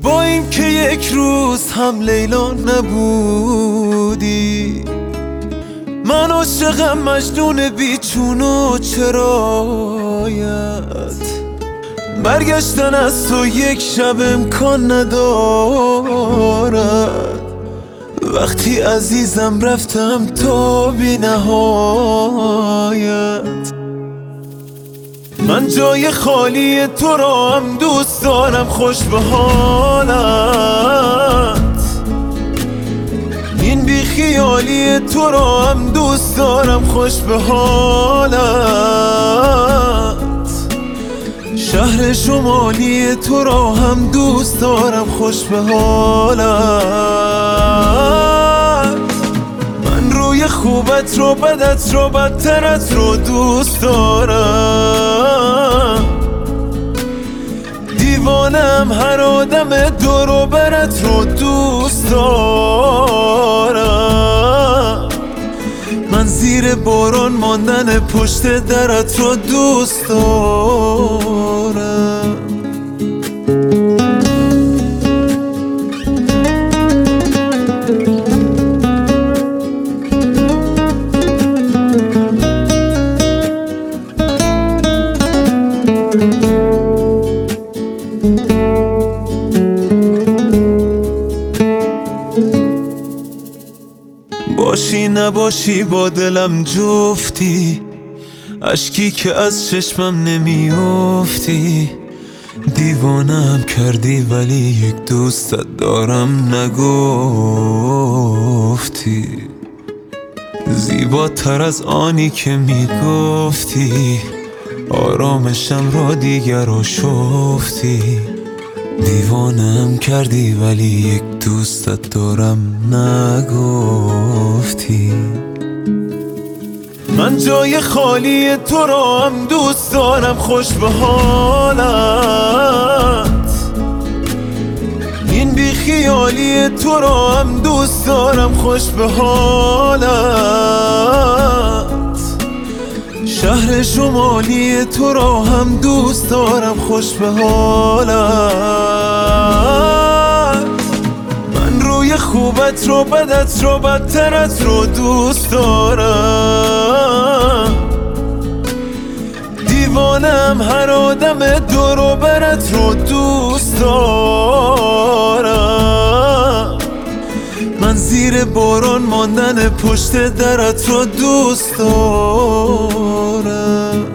با این که یک روز هم لیلا نبودی. من عاشقم مجنون بیچون و چرایت. برگشتن از تو یک شب امکان ندارد. وقتی عزیزم رفتم تا بی نهایت. من جای خالی تو را هم دوست دارم، خوش به حالت. این بی خیالی تو را هم دوست دارم، خوش به حالت. شهر شمالی تو را هم دوست دارم، خوش به حالت. من روی خوبت رو، بدت رو، بدترت رو دوست دارم. دیوانم هر آدم دور و برت رو دوست دارم. من زیر باران ماندن پشت درت رو دوست دارم. باشی نباشی با دلم جفتی، اشکی که از چشمم نمیافتی. دیوانم کردی ولی یک دوستت دارم نگفتی. زیباتر از آنی که میگفتی، آرامشم را دیگر آشفتی. دیوانم کردی ولی یک دوستت دارم نگفتی. من جای خالی تو را هم دوست دارم، خوش به حالت. این بی خیالی تو را هم دوست دارم، خوش به حالت. شهر شمالی تو را هم دوست دارم، خوش به حالت. من روی خوبت رو، بدت رو، بدترت رو دوست دارم. دیوانم هر آدم دور و برت رو دوست دارم. من زیر باران ماندن پشت درت رو دوست دارم.